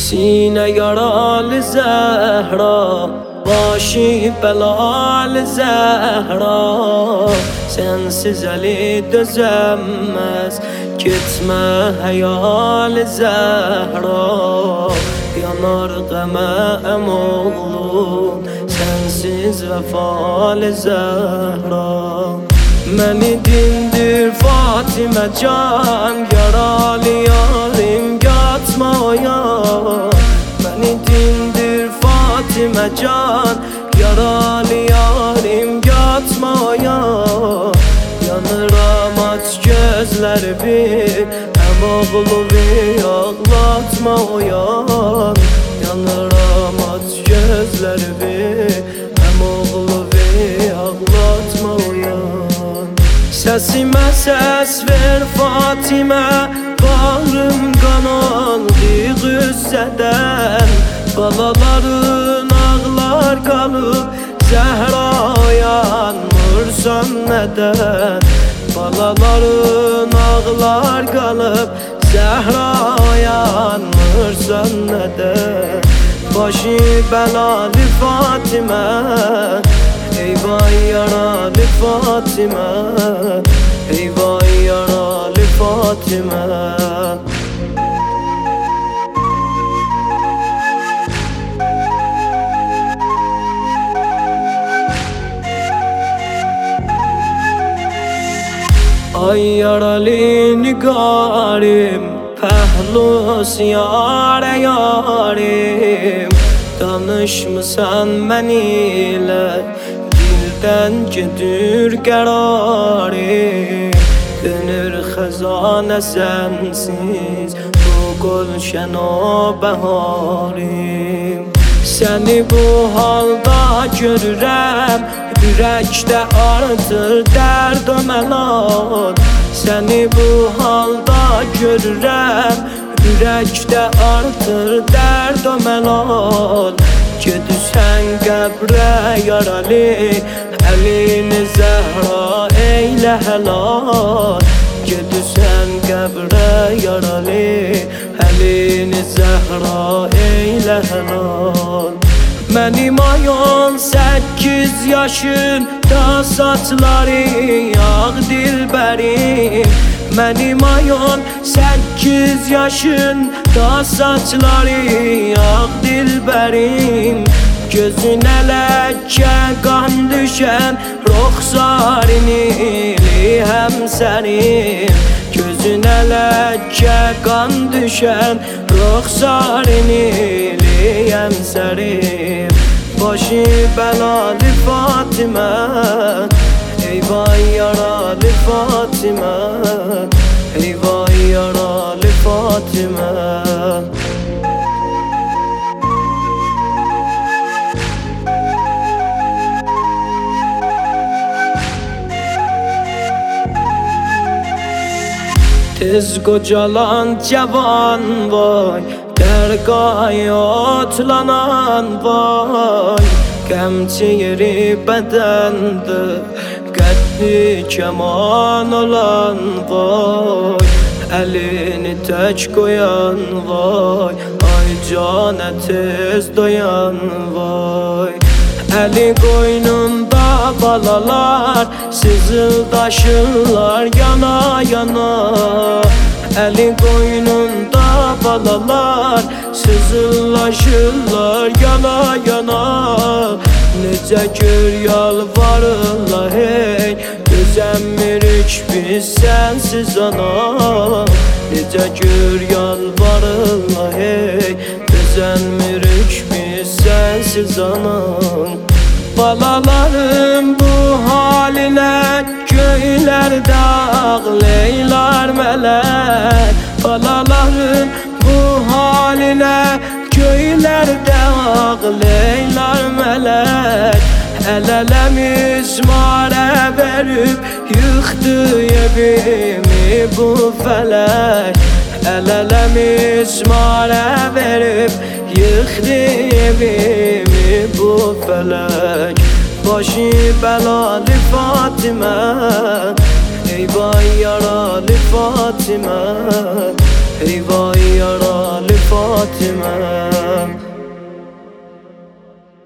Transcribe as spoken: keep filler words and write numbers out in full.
Sine yaralı Zehra, başı belalı Zehra. Sensiz eli dözemez, gitme hayal Zehra. Yanar geme em oğlum, sensiz vefalı Zehra. Meni dindir Fatime can, yaralı yarim yatma oyan. Beni dindir Fatime can, yaralı yarim yatma oyan. Yanıram aç gözleri bir, hem oğlu bir ağlatma oyan. Yanıram aç gözleri bir, hem oğlu bir ağlatma oyan. Sesime ses ver Fatime, bağrım kan oldu güzzeden. Balaların ağlar kalıp Zehra yanmırsan neden? Balaların ağlar kalıp Zehra yanmırsan neden? Başı belalı Fatime, eyvah yaralı Fatime, eyvah yaralı Fatime. Ay yaralı nigarim, pehlus yâre yarim. Danışmısan ben ile, dilden gedir qərarım. Dönür xəzanə sensiz, bu gülşən o bəharim. Səni bu halda görürəm, ürəkdə artır dərd o məlan. Səni bu halda görürəm, ürəkdə artır dərd o məlan. Gedirsən qəbrə yaralı, əlini Zəhra eylə helal. Gedirsən qəbrə yaralı, əlini Zəhra eylə helal. Mənim ayın səkkiz yaşında saçları ağ dilbərim. Mənim ayın səkkiz yaşında saçları ağ dilbərim. Gözünə ləkə qan düşən ruxsarini həmsərim. Gözünə ləkə qan düşən ruxsarini həmsərim. Başı belalı Fatime, eyvah yaralı Fatime, eyvah yaralı Fatime. Tez qocalan cavan vay, dərqaya otlanan vay. Qəm çeyri bədəndə, qəddi kəman olan vay. Əlini tək qoyan vay, ay canə tez doyan vay. Əli qoynunda balalar, sızıldaşırlar yana yana. Əli qoynunda balalar, sızıllaşırlar yana yana. Necə gör yalvarırlar hey, dözəmirik biz sensiz ana. Necə gör yalvarırlar hey, dözəmirik biz sensiz ana. Balalarım bu haline göylərdə ağlaylar mələk. Balalarım bu haline göylərdə ağlaylar mələk. El-ele mizmara verip yıktı evimi bu felek. El-ele mizmara verip yıktı evimi bu felek. Başı belalı Fatime, eyvah yaralı Fatime, eyvah yaralı Fatime. etmez.